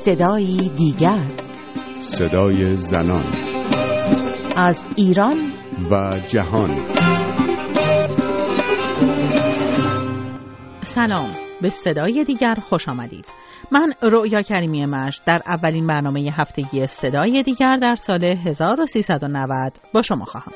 صدایی دیگر، صدای زنان از ایران و جهان. سلام، به صدای دیگر خوش آمدید. من رؤیا کریمی مجد در اولین برنامه هفتگی صدای دیگر در سال 1390 با شما خواهم.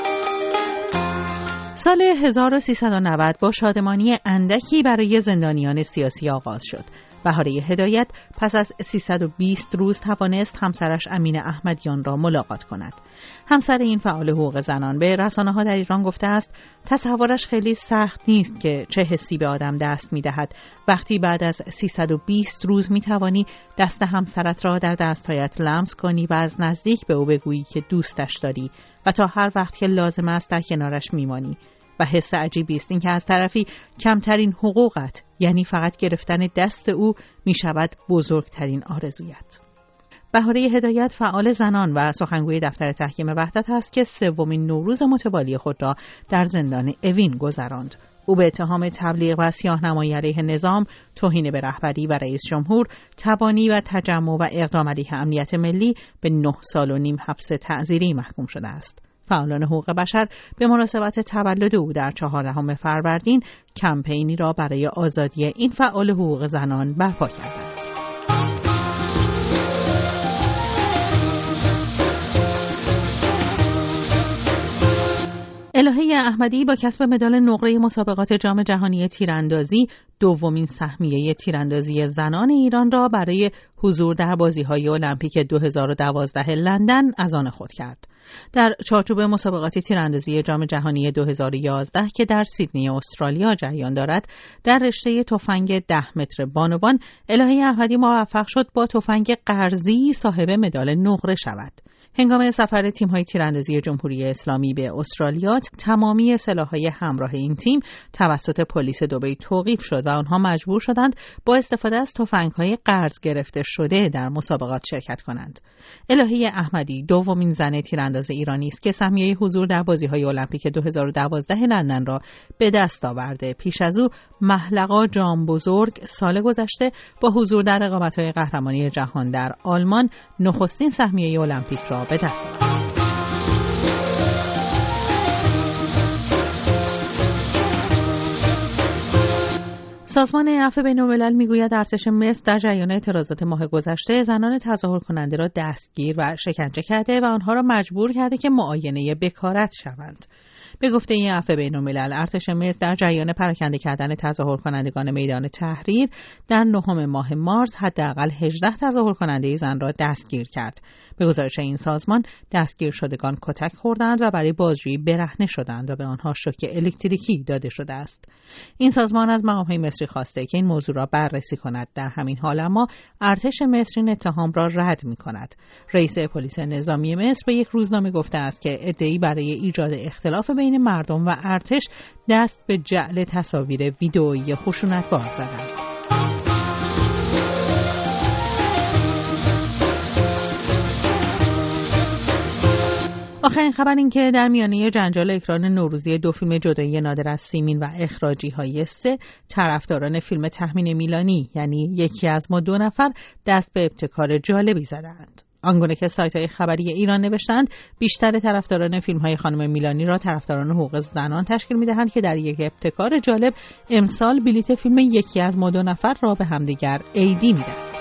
سال 1390 با شادمانی اندکی برای زندانیان سیاسی آغاز شد. بهاره هدایت پس از 320 روز توانست همسرش امین احمدیان را ملاقات کند. همسر این فعال حقوق زنان به رسانه‌ها در ایران گفته است تصورش خیلی سخت نیست که چه حسی به آدم دست می‌دهد وقتی بعد از 320 روز می‌توانی دست همسرت را در دستهایت لمس کنی و از نزدیک به او بگویی که دوستش داری و تا هر وقت که لازم است در کنارش میمانی. و حس عجیبی است اینکه از طرفی کمترین حقوقت، یعنی فقط گرفتن دست او، می شود بزرگترین آرزویت. بهاره هدایت فعال زنان و سخنگوی دفتر تحکیم وحدت است که سومین نوروز متوالی خود را در زندان اوین گذراند. او به اتهام تبلیغ و سیاه‌نمایی علیه نظام، توهین به رهبری و رئیس جمهور، تبانی و تجمع و اقدام علیه امنیت ملی به 9 سال و نیم حبس تعزیری محکوم شده است. فعالان حقوق بشر به مناسبت تولد او در 14 فروردین کمپینی را برای آزادی این فعال حقوق زنان برپا کردند. الهه احمدی با کسب مدال نقره مسابقات جام جهانی تیراندازی دومین سهمیه تیراندازی زنان ایران را برای حضور در بازی‌های المپیک 2012 لندن از آن خود کرد. در چارچوب مسابقات تیراندازی جام جهانی 2011 که در سیدنی استرالیا جریان دارد، در رشته تفنگ 10 متر بانوان الهه احمدی موفق شد با تفنگ قرضی صاحب مدال نقره شود. هنگام سفر تیم‌های تیراندازی جمهوری اسلامی به استرالیا، تمامی سلاح‌های همراه این تیم توسط پلیس دبی توقیف شد و آنها مجبور شدند با استفاده از تفنگ‌های قرض گرفته شده در مسابقات شرکت کنند. الهه احمدی دومین زن تیرانداز ایرانی است که سهمیه حضور در بازی‌های المپیک 2012 لندن را به دست آورده. پیش از او محلقا جام بزرگ سال گذشته با حضور در رقابت‌های قهرمانی جهان در آلمان نخستین سهمیه المپیک را به دست آورد. سازمان عفو بین‌الملل میگوید ارتش مصر در جریان اعتراضات ماه گذشته زنان تظاهر کننده را دستگیر و شکنجه کرده و آنها را مجبور کرده که معاینه بکارت شوند. به گفته این عفو بین‌الملل، ارتش مصر در جریان پراکنده کردن تظاهر کنندگان میدان تحریر در 9 ماه مارس حداقل 18 تظاهر کننده زن را دستگیر کرد. به گزارش این سازمان، دستگیر شدگان کتک خوردند و برای بازجویی برهنه شدند و به آنها شوک الکتریکی داده شده است. این سازمان از مقام‌های مصری خواسته که این موضوع را بررسی کند. در همین حال اما ارتش مصر این اتهام را رد می‌کند. رئیس پلیس نظامی مصر به یک روزنامه گفته است که ادعایی برای ایجاد اختلاف بین مردم و ارتش دست به جعل تصاویر ویدئویی خشونت‌بار زدند. آخرین خبر این که در میانه جنجال اکران نوروزی 2 فیلم جدایی نادر از سیمین و اخراجی‌های 3، طرفداران فیلم تخمین میلانی، یعنی یکی از ما 2 نفر، دست به ابتکار جالبی زدند. آنگونه که سایت‌های خبری ایران نوشتند، بیشتر طرفداران فیلم‌های خانم میلانی را طرفداران حقوق زنان تشکیل می‌دهند که در یک ابتکار جالب امسال بلیت فیلم یکی از ما 2 نفر را به همدیگر عیدی می‌دهند.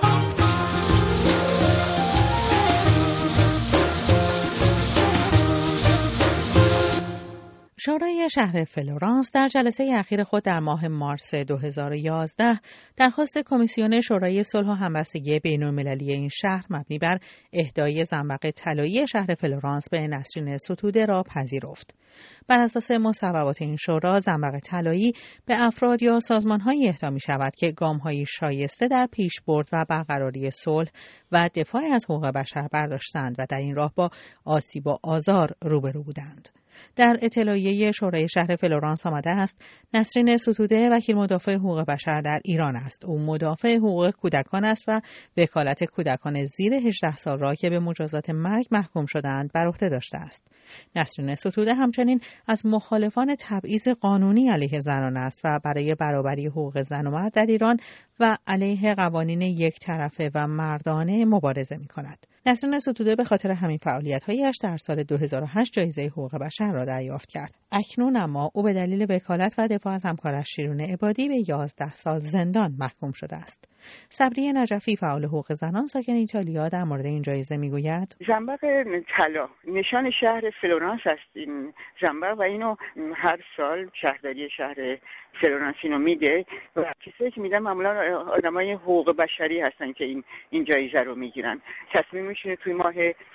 شورای شهر فلورانس در جلسه اخیر خود در ماه مارس 2011 درخواست کمیسیون شورای صلح و همبستگی بین‌المللی این شهر مبنی بر اهدای زنبق طلایی شهر فلورانس به نسرین ستوده را پذیرفت. بر اساس مصوبات این شورا، زنبق طلایی به افراد یا سازمان‌هایی اهدا می‌شود که گام‌های شایسته در پیشبرد و برقراری صلح و دفاع از حقوق بشر برداشتند و در این راه با آسیب و آزار روبرو بودند. در اطلاعیه شورای شهر فلورانس آمده است نسرین ستوده وکیل مدافع حقوق بشر در ایران است. او مدافع حقوق کودکان است و وکالت کودکان زیر 18 سال را که به مجازات مرگ محکوم شدند بر عهده داشته است. نسرین ستوده همچنین از مخالفان تبعیض قانونی علیه زنان است و برای برابری حقوق زن و مرد در ایران و علیه قوانین یک طرفه و مردانه مبارزه می‌کند. نسرین ستوده به خاطر همین فعالیت‌هایش در سال 2008 جایزه حقوق بشر را دریافت کرد. اکنون اما او به دلیل وکالت و دفاع از همکارش شیرین عبادی به 11 سال زندان محکوم شده است. صبریه نجفی فعال حقوق زنان ساکن ایتالیا در مورد این جایزه میگوید: زنبق طلا نشان شهر فلورانس است این زنبق و اینو هر سال شهرداری شهر فلورانس اینو میده و کسایی که میدن معمولا آدمای حقوق بشری هستن که این جایزه رو میگیرن. تصمیمشون توی ماه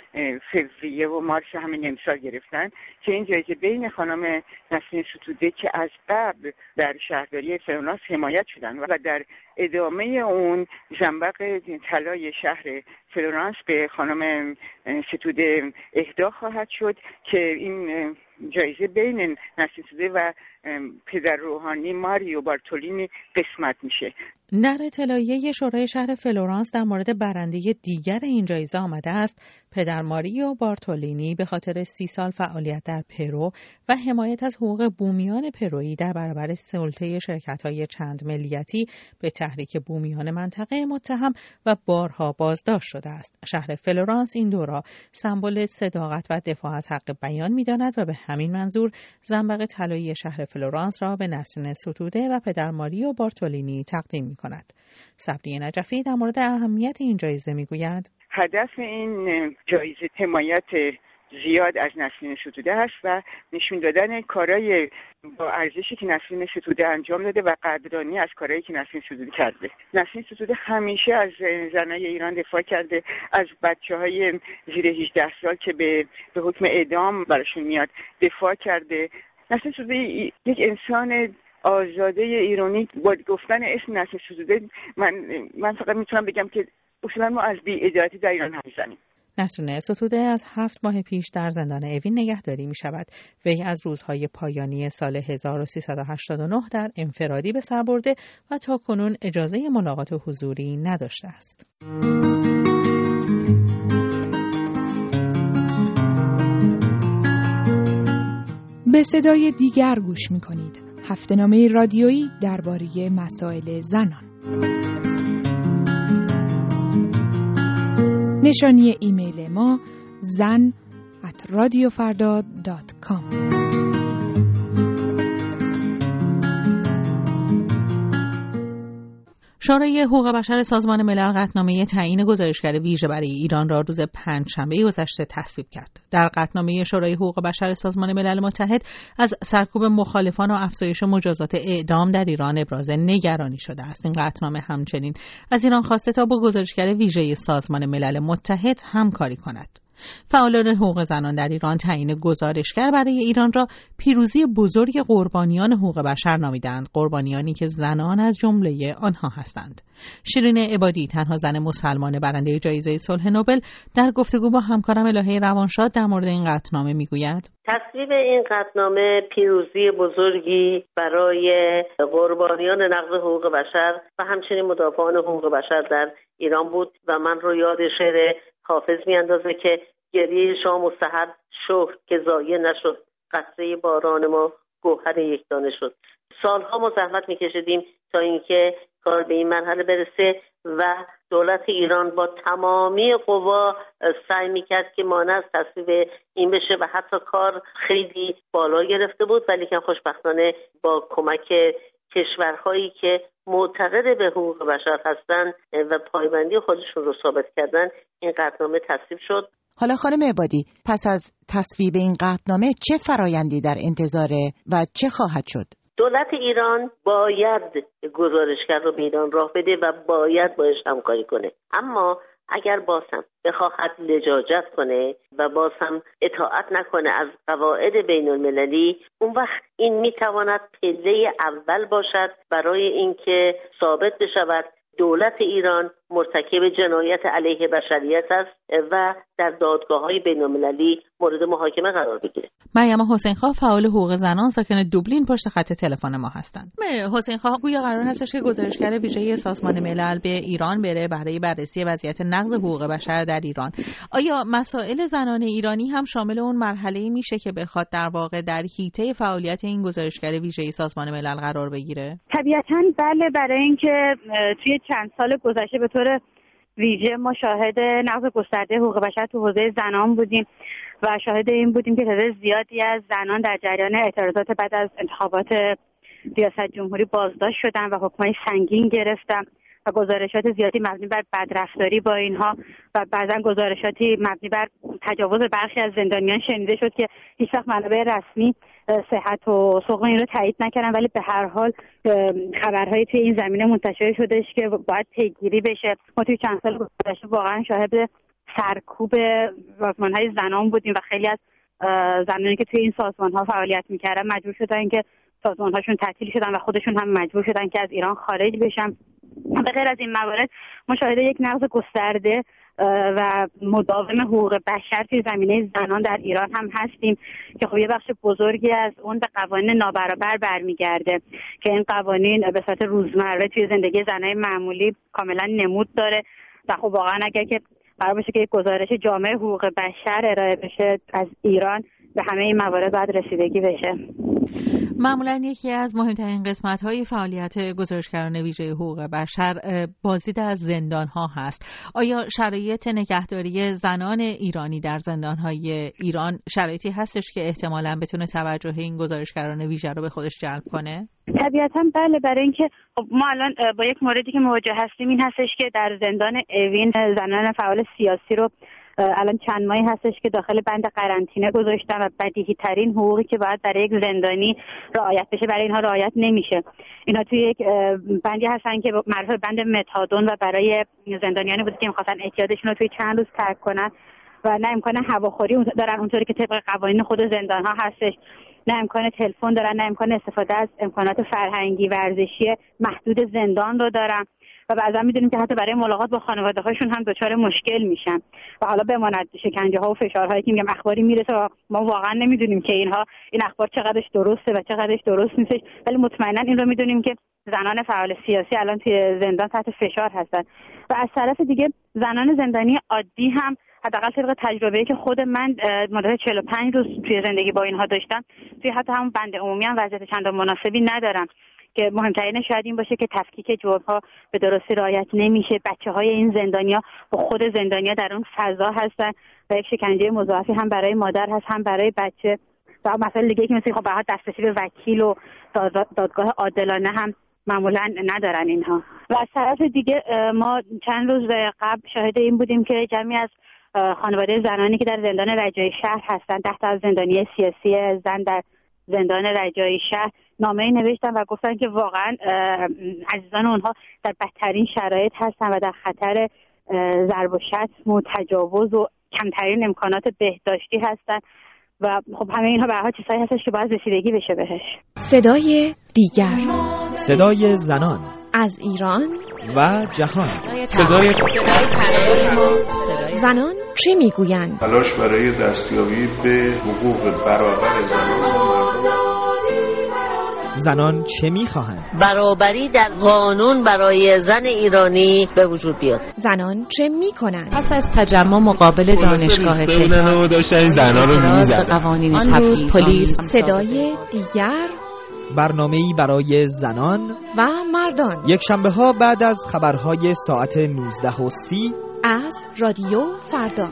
فوریه و مارس همین امسال گرفتن که این جایزه بین خانم نسرین ستوده که از قبل در شهرداری فلورانس حمایت شدن و در ادامه اون زنبق طلای شهر فلورانس به خانم ستوده اهدا خواهد شد که این جایزه بین نسرین ستوده و پدر روحانی ماریو بارتولینی قسمت میشه. در اطلاعیه شورای شهر فلورانس در مورد برنده دیگر این جایزه آمده است: پدر ماریو بارتولینی به خاطر 30 سال فعالیت در پرو و حمایت از حقوق بومیان پرویی در برابر سلطه شرکت‌های چند ملیتی به تحریک بومیان منطقه متهم و بارها بازداشت شده است. شهر فلورانس این دو را سمبل صداقت و دفاع از حق بیان می‌داند و به همین منظور زنبق طلایی شهر فلورانس را به نسرین ستوده و پدر ماریو بارتولینی تقدیم می‌کند. صبریه نجفی در مورد اهمیت این جایزه می‌گوید: هدف این جایزه حمایت زیاد از نسرین ستوده است و نشون دادن کارهای با ارزشی که نسرین ستوده انجام داده و قدردانی از کارهایی که نسرین ستوده کرده. نسرین ستوده همیشه از زنای ایران دفاع کرده، از بچه‌های زیر 18 سال که به حکم اعدام براشون میاد دفاع کرده. نسرین ستوده یک انسان آزاده ایرانی. با گفتن اسم نسرین ستوده من فقط میتونم بگم که اصلا ما از بی‌عدالتی در ایران نمی‌زنیم. نسرین ستوده از 7 ماه پیش در زندان اوین نگهداری می شود. وی از روزهای پایانی سال 1389 در انفرادی به سر برده و تا کنون اجازه ملاقات حضوری نداشته است. به صدای دیگر گوش می کنید. هفته‌نامه رادیویی درباره مسائل زنان. نشانی ایمیل ما zan@radiofarda.com. شورای حقوق بشر سازمان ملل قطعنامه تعیین گزارشگر ویژه برای ایران را روز پنجشنبه گذشته تصویب کرد. در قطعنامه شورای حقوق بشر سازمان ملل متحد از سرکوب مخالفان و افزایش مجازات اعدام در ایران ابراز نگرانی شده است. این قطعنامه همچنین از ایران خواسته تا با گزارشگر ویژه سازمان ملل متحد همکاری کند. فعالان حقوق زنان در ایران تعیین گزارشگر برای ایران را پیروزی بزرگ قربانیان حقوق بشر نامیدند، قربانیانی که زنان از جمله آنها هستند. شیرین عبادی، تنها زن مسلمان برنده جایزه صلح نوبل، در گفتگو با همکارم الهه روانشاد در مورد این قطعنامه میگوید: تصویب این قطعنامه پیروزی بزرگی برای قربانیان نقض حقوق بشر و همچنین مدافعان حقوق بشر در ایران بود و من رو یاد شعر حافظ میاندازه که گریه شام و سحر شکر که ضایع نشد، قطره باران ما گوهر یکدانه شد. سالها ما زحمت میکشیدیم تا اینکه کار به این مرحله برسه و دولت ایران با تمامی قوا سعی میکرد که مانع از تصویب این بشه و حتی کار خیلی بالا گرفته بود، ولی که خوشبختانه با کمک کشورهایی که معتقد به حقوق بشر هستند و پایبندی خودشون رو ثابت کردن این قطعنامه تصویب شد. حالا خانم عبادی، پس از تصویب این قطعنامه چه فرایندی در انتظاره و چه خواهد شد؟ دولت ایران باید گزارشگر رو به ایران راه بده و باید باش همکاری کنه، اما اگر باز هم بخواهد لجاجت کنه و باز هم اطاعت نکنه از قواعد بین المللی، اون وقت این میتواند پله اول باشد برای اینکه ثابت بشود دولت ایران مرتکب جنایت علیه بشریت است و در دادگاه‌های بین‌المللی مورد محاکمه قرار بگیره. مریم حسین‌خواه فعال حقوق زنان ساکن دوبلین پشت خط تلفن ما هستند. حسین‌خواه گویا قرار هستش که گزارشگر ویژه سازمان ملل به ایران بره برای بررسی وضعیت نقض حقوق بشر در ایران. آیا مسائل زنان ایرانی هم شامل اون مرحله‌ای میشه که بخواد در واقع در حیطه فعالیت این گزارشگر ویژه سازمان ملل قرار بگیره؟ طبیعتاً بله، برای اینکه توی چند سال گذشته به طور ویژه ما شاهد نقض گسترده حقوق بشر تو حوزه زنان بودیم و شاهد این بودیم که تعداد زیادی از زنان در جریان اعتراضات بعد از انتخابات ریاست جمهوری بازداشت شدن و حکمای سنگین گرفتن و گزارشات زیادی مبنی بر بدرفتاری با اینها و بعضا گزارشاتی مبنی بر تجاوز برخی از زندانیان شنیده شد که هیچ وقت منابع رسمی صحت و سقم این رو تایید نکردن، ولی به هر حال خبرهایی توی این زمینه منتشر شدش که باید پیگیری بشه. ما توی چند سال گذشته واقعا شاهد سرکوب سازمان‌های زنان بودیم و خیلی از زنانی که توی این سازمان‌ها فعالیت می‌کردن مجبور شدن که سازمان‌هاشون تعطیل شدن و خودشون هم مجبور شدن که از ایران خارج بشن. به غیر از این موارد ما شاهد یک نقض گسترده و مداوم حقوق بشر توی زمینه زنان در ایران هم هستیم که خب یه بخش بزرگی از اون به قوانین نابرابر برمیگرده که این قوانین به صورت روزمره توی زندگی زنای معمولی کاملا نمود داره و خب واقعا اگر که قرار باشه که یک گزارش جامع حقوق بشر ارائه بشه از ایران به همه این موارد باید رسیدگی بشه. معمولاً یکی از مهمترین قسمت‌های فعالیت گزارشگران ویژه حقوق بشر بازدید از زندان‌ها هست. آیا شرایط نگهداری زنان ایرانی در زندان‌های ایران شرایطی هستش که احتمالاً بتونه توجه این گزارشگران ویژه رو به خودش جلب کنه؟ طبیعتاً بله، برای اینکه ما الان با یک موردی که مواجه هستیم این هستش که در زندان اوین زنان فعال سیاسی رو الان چند ماهی هستش که داخل بند قرنطینه گذاشتن و بدیهی ترین حقوقی که باید برای یک زندانی رعایت بشه برای اینها رعایت نمیشه. اینها توی یک بندی هستن که معروف بند متادون و برای زندانیانی بود که می‌خواستن اعتیادشون رو توی چند روز ترک کنن و نه امکان هواخوری دارن اونطوری که طبق قوانین خود زندان‌ها هستش، نه امکان تلفن دارن، نه امکان استفاده از امکانات فرهنگی ورزشی محدود زندان رو دارن و بعضا میدونیم که حتی برای ملاقات با خانواده‌هاشون هم دچار مشکل میشن و حالا بماند شکنجه‌ها و فشارهایی که میگم اخباری میرسه و ما واقعا نمیدونیم که این اخبار چقدرش درسته و چقدرش درست نیستش، ولی مطمئنا این رو میدونیم که زنان فعال سیاسی الان توی زندان تحت فشار هستن و از طرف دیگه زنان زندانی عادی هم حداقل طبق تجربه‌ای که خود من مدت 45 روز توی زندگی با اینها داشتم توی حتی همون بند عمومی هم وضعیت چندان مناسبی ندارن که مهمترین شاید این باشه که تفکیک جرم‌ها به درستی رعایت نمیشه. بچه‌های این زندانیا و خود زندانیا در اون فضا هستن و یک شکنجه مضاعفی هم برای مادر هست هم برای بچه و مسائل دیگه که مثل خب به دسترسی به وکیل و دادگاه عادلانه هم معمولا ندارن اینها. و از طرف دیگه ما چند روز قبل شاهد این بودیم که جمعی از خانواده زنانی که در زندان رجایی شهر هستن 10 تا از زندانی سیاسی زن در زندان رجایی شهر نامه‌ای نوشتن و گفتن که واقعا عزیزان اونها در بدترین شرایط هستن و در خطر ضرب و شتم و تجاوز و کمترین امکانات بهداشتی هستن و خب همه اینها به هر حال چیزایی هستش که باید رسیدگی بشه بهش. صدای دیگر، صدای زنان از ایران و جهان، صدای زنان چه میگویند؟ تلاش برای دستیابی به حقوق برابر زنان چه میخواهند؟ برابری در قانون برای زن ایرانی به وجود بیاد. زنان چه میکنند؟ پس از تجمع مقابل دانشگاه تهران داشتن زنان رو میزدن. قوانین تبعیض پلیس. صدای دیگر، برنامه‌ای برای زنان و مردان، یک شنبه ها بعد از خبرهای ساعت 19:30 از رادیو فردا.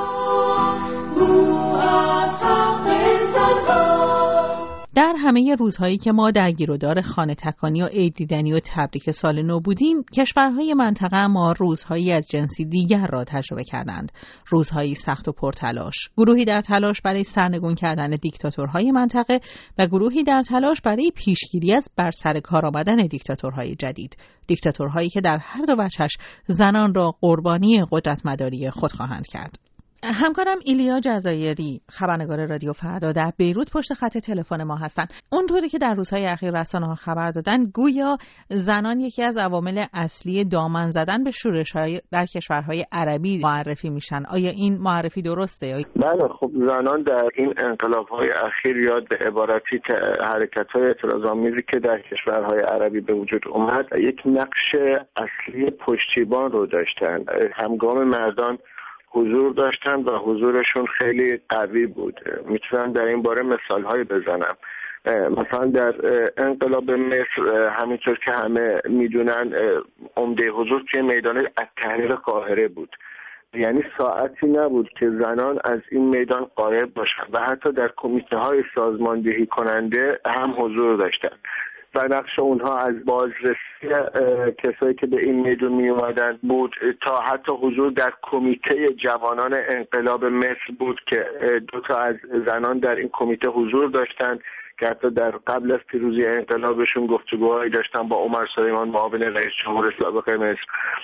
در همه روزهایی که ما درگیرودار خانه تکانی و عید دیدنی و تبریک سال نو بودیم، کشورهای منطقه ما روزهایی از جنسی دیگر را تجربه کردند. روزهایی سخت و پرتلاش. گروهی در تلاش برای سرنگون کردن دیکتاتورهای منطقه و گروهی در تلاش برای پیشگیری از بر سر کار آمدن دیکتاتورهای جدید. دیکتاتورهایی که در هر دو وجهش زنان را قربانی قدرتمداری خود خواهند کرد. همکارم ایلیا جزایری، خبرنگار رادیو فردا، در بیروت پشت خط تلفن ما هستن. اونطوری که در روزهای اخیر رسانه‌ها خبر دادن، گویا زنان یکی از عوامل اصلی دامن زدن به شورش‌های در کشورهای عربی معرفی میشن. آیا این معرفی درسته؟ بله، خب زنان در این انقلاب‌های اخیر یا به عبارتی حرکت‌های اعتراض‌آمیزی که در کشورهای عربی به وجود اومد، یک نقش اصلی پشتیبان رو داشتن. همگام مردان حضور داشتن و حضورشون خیلی قوی بود. میتونم در این باره مثال‌هایی بزنم. مثلا در انقلاب مصر همینطور که همه میدونن عمده حضور توی میدان التحریر قاهره بود. یعنی ساعتی نبود که زنان از این میدان غایب باشن و حتی در کمیته‌های سازماندهی کننده هم حضور داشتن و نقش اونها از بازرسی کسایی که به این میدون می اومدن بود تا حتی حضور در کمیته جوانان انقلاب مصر بود که 2 از زنان در این کمیته حضور داشتن که حتی در قبل از پیروزی انقلابشون گفتگوهایی داشتن با عمر سلیمان معاون رئیس جمهور سابق مصر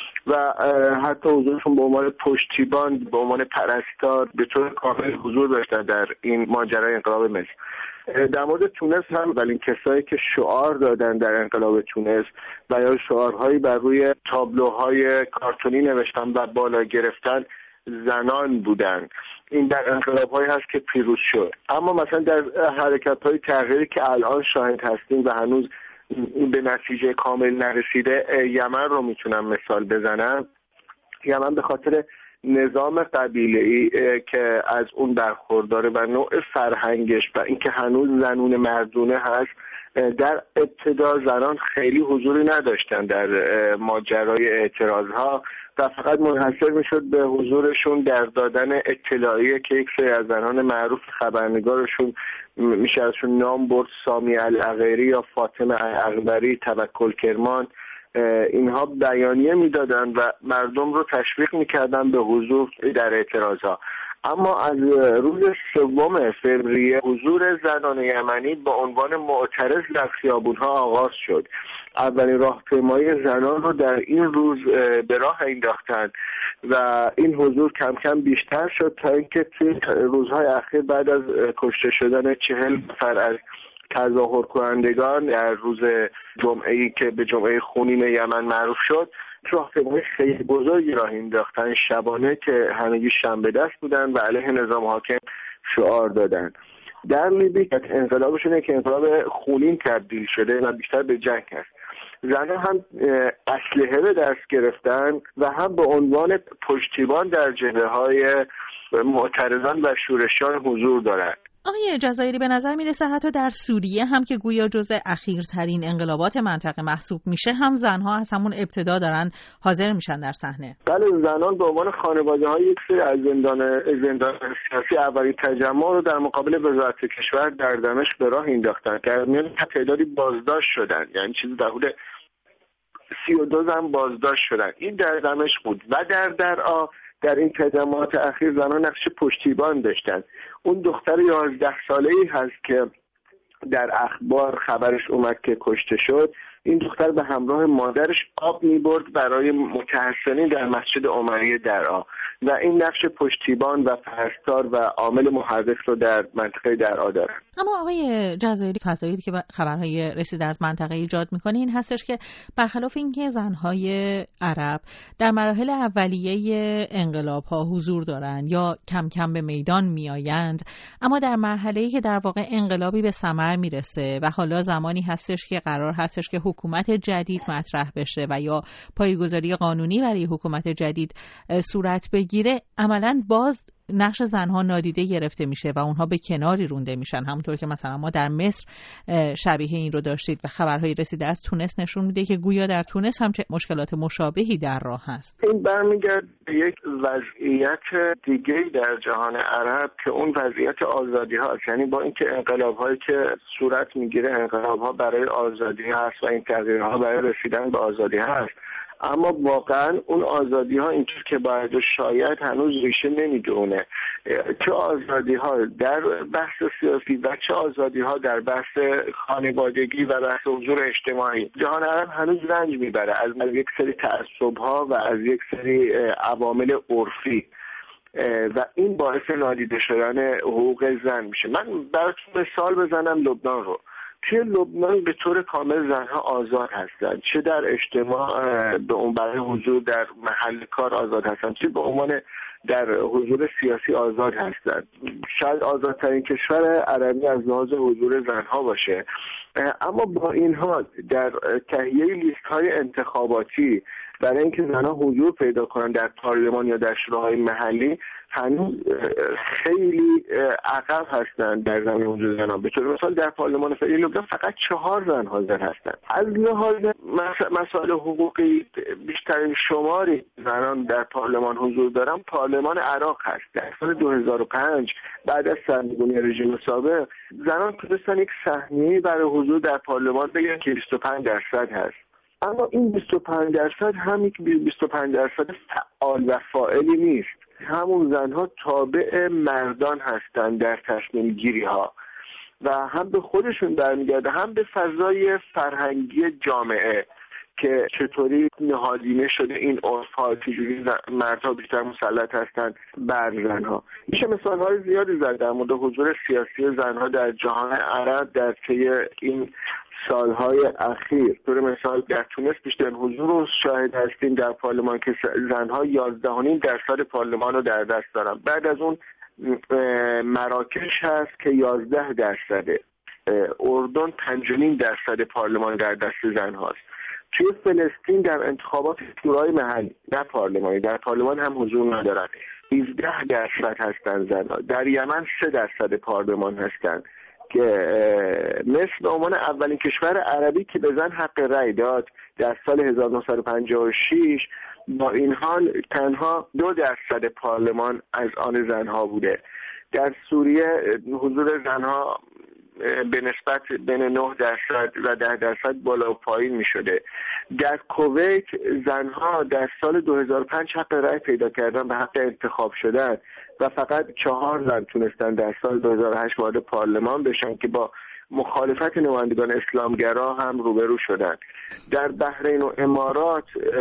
و حتی حضورشون به عنوان پشتیبان، به عنوان پرستار به طور کامل حضور داشتن در این ماجرای انقلاب مصر. در مورد تونس هم اولین کسایی که شعار دادن در انقلاب تونس و یا شعارهایی بر روی تابلوهای کارتونی نوشتن و بالا گرفتن زنان بودن. این در انقلاب‌هایی هست که پیروز شد. اما مثلا در حرکت‌های تغییری که الان شاهد هستیم و هنوز به نتیجه کامل نرسیده، یمن رو میتونم مثال بزنم. یمن به خاطر نظام قبیله‌ای که از اون برخورداره و نوع فرهنگش و اینکه هنوز زنون مردونه هست، در ابتدا زنان خیلی حضوری نداشتن در ماجرای اعتراضها و فقط منحصر میشد به حضورشون در دادن اطلاعیه که یک سری از زنان معروف خبرنگارشون میشه ازشون نام برد، سامی العقیری یا فاطمه العقبری، توکل کرمان. اینها بیانیه میدادن و مردم رو تشویق میکردن به حضور در اعتراضها. اما از روز 3 فوریه حضور زنان یمنی به عنوان معترض در خیابونها آغاز شد. اولین راهپیمایی زنان رو در این روز به راه انداختند و این حضور کم کم بیشتر شد تا اینکه توی روزهای اخیر بعد از کشته شدن 40 نفر از تظاهر کنندگان در روز جمعه‌ای که به جمعه خونین یمن معروف شد، راهپیمایی خیلی بزرگی راه انداختن شبانه که همگی شنبه دست بودن و علیه نظام حاکم شعار دادن. در لیبی انقلابشونه که انقلاب خونین تبدیل شده و بیشتر به جنگ است. زنان هم اسلحه به دست گرفتن و هم به عنوان پشتیبان در جبهه‌های معترضان و شورشیان حضور دارند. آقای جزایری، به نظر میرسه حتی در سوریه هم که گویا جزء اخیرترین انقلابات منطقه محسوب میشه، هم زنها از همون ابتدا دارن حاضر میشن در صحنه. بله، زنان به عنوان خانواده‌های یک سری از زندان سیاسی اولین تجمع رو در مقابل وزارت کشور در دمشق به راه انداختن. در میان تعدادی بازداشت شدن، یعنی چیزی در حدود 32 زن بازداشت شدن. این در دمشق بود و در درعا در این تجمعات اخیر زنان نقش پشتیبان داشتن. اون دختر 11 ساله‌ای هست که در اخبار خبرش اومد که کشته شد. این دختر به همراه مادرش آب می‌برد برای متحصنین در مسجد عمری درعا و این نقش پشتیبان و پرستار و عامل محرک رو در منطقه درعا دارن. اما آقای جزایری، فضایی که خبرهای رسیده از منطقه ایجاد میکنه این هستش که برخلاف اینکه زنهای عرب در مراحل اولیه انقلاب‌ها حضور دارند یا کم کم به میدان میآیند، اما در مرحله‌ای که در واقع انقلابی به ثمر میرسه و حالا زمانی هستش که قرار هستش که حکومت جدید مطرح بشه و یا پایه‌گذاری قانونی برای حکومت جدید صورت بگیره، عملاً باز نقش زنها نادیده گرفته میشه و اونها به کناری رونده میشن. همونطور که مثلا ما در مصر شبیه این رو داشتید و خبرهای رسیده از تونس نشون میده که گویا در تونس هم مشکلات مشابهی در راه هست. این برمیگرد به یک وضعیت دیگه در جهان عرب که اون وضعیت آزادی ها است. یعنی با اینکه انقلاب هایی که صورت میگیره انقلاب ها برای آزادی هست و این تغییرها برای رسیدن به آزادی هست، اما واقعا اون آزادی ها اینطور که باید و شاید هنوز ریشه نمیدونه. چه آزادی ها در بحث سیاسی و چه آزادی ها در بحث خانوادگی و بحث حضور اجتماعی. جهان عرب هنوز رنج میبره از یک سری تعصب ها و از یک سری عوامل عرفی. و این باعث نادیده شدن حقوق زن میشه. من براتون مثال بزنم لبنان رو. توی لبنان به طور کامل زنها آزاد هستند، چه در اجتماع به اون برای حضور در محل کار آزاد هستند، چه به عنوان در حضور سیاسی آزاد هستند. شاید آزادترین کشور عربی از لحاظ حضور زنها باشه. اما با این حال در تهیه لیست‌های انتخاباتی برای اینکه زنها حضور پیدا کنن در پارلمان یا در شورای محلی هنوز خیلی عقب هستند در زمینه حضور زنان. به طور مثال در پارلمان فعلی لبنان فقط 4 زن حاضر هستند. از لحاظ مسائل حقوقی بیشترین شماری زنان در پارلمان حضور دارن پارلمان عراق هست. در سال 2005 بعد از سرنگونی رژیم سابق زنان تونستن یک سهمیه برای حضور در پارلمان بگیرن که 25% هست. اما این 25% هم یک 25% فعال و فاعلی نیست. همون زنها تابع مردان هستند در تصمیم گیری ها و هم به خودشون برمیگرده هم به فضای فرهنگی جامعه که چطوری نهادینه شده این عرف‌ها، چجوری مردها بیشتر مسلط هستند بر زنها. میشه مثال‌های زیادی زد در مورد حضور سیاسی زنها در جهان عرب در طی این سالهای اخیر. طور مثال در تونس بیشترین حضور رو شاهد هستیم در پارلمان که زنها 11.5% پارلمان رو در دست دارن. بعد از اون مراکش هست که 11%. اردن 5.5% پارلمان در دست زن هاست. توی فلسطین در انتخابات شورای محلی نه پارلمانی در پارلمان هم حضور ندارن. 17% هستن زنها. در یمن 3% پارلمان هستن که مصر به عنوان اولین کشور عربی که به زن حق رأی داد در سال 1956 با این حال تنها 2% پارلمان از آن زنها بوده. در سوریه حضور زنها به نسبت بین 9% و 10% بالا و پایین می شده. در کویت زنها در سال 2005 حق رأی پیدا کردن و حق انتخاب شدن و فقط 4 زن تونستن در سال 2008 وارد پارلمان بشن که با مخالفت نمایندگان اسلامگرا هم روبرو شدن. در بحرین و امارات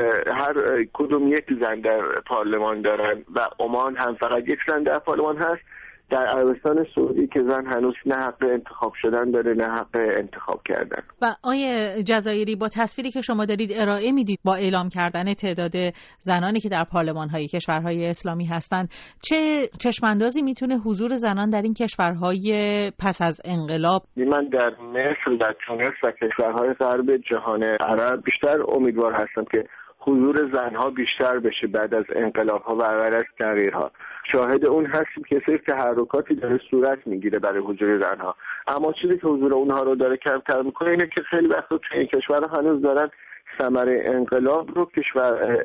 هر کدوم یک زن در پارلمان دارن و عمان هم فقط 1 زن در پارلمان هست. در عربستان سعودی که زن هنوز نه حق انتخاب شدن داره نه حق انتخاب کردن. و آیه جزایری با تصویری که شما دارید ارائه میدید با اعلام کردن تعداد زنانی که در پارلمان‌های کشورهای اسلامی هستند، چه چشماندازی میتونه حضور زنان در این کشورهای پس از انقلاب؟ من در مصر، در تونس و کشورهای غرب جهان عرب بیشتر امیدوار هستم که حضور زنها بیشتر بشه بعد از انقلاب‌ها و بعد از تغییرها. شاهد اون هستیم که سری تحرکاتی داره صورت میگیره برای حضور زنها، اما چیزی که حضور اونها رو داره کمتر میکنه اینه که خیلی وقتا توی این کشورها هنوز دارن ثمره انقلاب رو کشور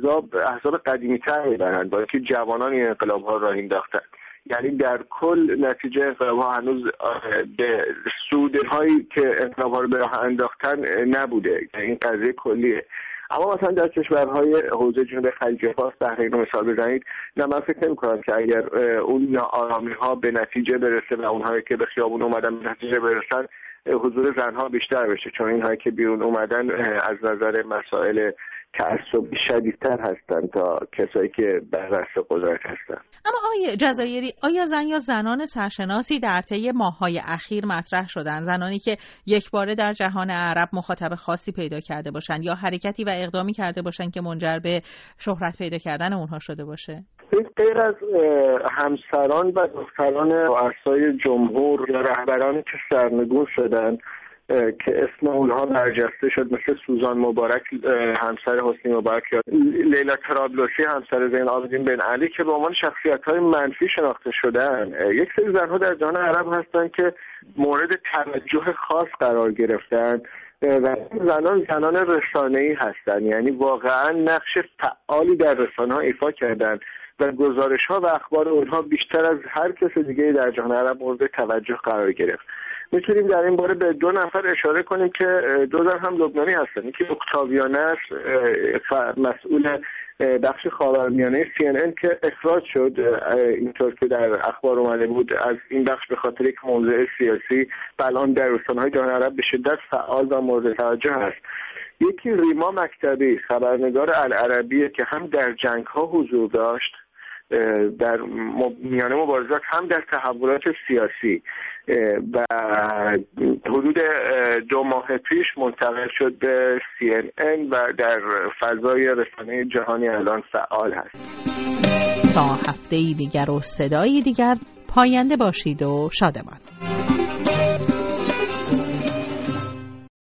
احزاب قدیمی‌تر میبرن با اینکه جوانان این انقلاب‌ها راه انداختن. یعنی در کل نتیجه انقلاب‌ها هنوز به سودهایی که انقلاب‌ها رو به راه انداختن نبوده. این قضیه کلیه. اما مثلا در کشورهای حوزه جنوب خلیج فارس بحرین رو مثال بزنید، نه من فکر نمی‌کنم که اگر اون ناآرامی‌ها به نتیجه برسه و اونهایی که به خیابون اومدن به نتیجه برسن حضور زنها بیشتر بشه، چون اینهایی که بیرون اومدن از نظر مسائل تعصبی شدیدتر هستن تا کسایی که بر رأس قدرت هستن. اما آقای جزایری، آیا زن یا زنان سرشناسی در طی ماه‌های اخیر مطرح شدن، زنانی که یکباره در جهان عرب مخاطب خاصی پیدا کرده باشند یا حرکتی و اقدامی کرده باشند که منجر به شهرت پیدا کردن اونها شده باشه؟ غیر از همسران و دختران رؤسای جمهور یا رهبرانی که سرنگون شدن که اسم اونها برجسته شد، مثل سوزان مبارک همسر حسنی مبارک یا لیلا طرابلسی همسر زین العابدین بن علی که به عنوان شخصیت‌های منفی شناخته شدن، یک سری زنها در جهان عرب هستن که مورد توجه خاص قرار گرفتن و زنان رسانه‌ای هستن، یعنی واقعا نقش فعالی در رسانه‌ها ایفا کردن و گزارش‌ها و اخبار اونها بیشتر از هر کس دیگه در جهان عرب مورد توجه قرار گرفت. میتونیم در این باره به 2 نفر اشاره کنیم که 2 زن هم لبنانی هستن. یکی اکتاویانه است، مسئول بخش خاورمیانه CNN که اخراج شد اینطور که در اخبار اومده بود از این بخش به خاطر یک موضوع سیاسی، الان در رسانه‌های جهان عرب به شدت فعال و مورد توجه است. یکی ریما مکتبی خبرنگار العربیه که هم در جنگ‌ها حضور داشت در میانه مبارزات هم در تحولات سیاسی و حدود 2 ماه پیش منتقل شد به CNN و در فضای رسانه جهانی الان فعال هست. تا هفته‌ای دیگر و صدایی دیگر پاینده باشید و شادمان.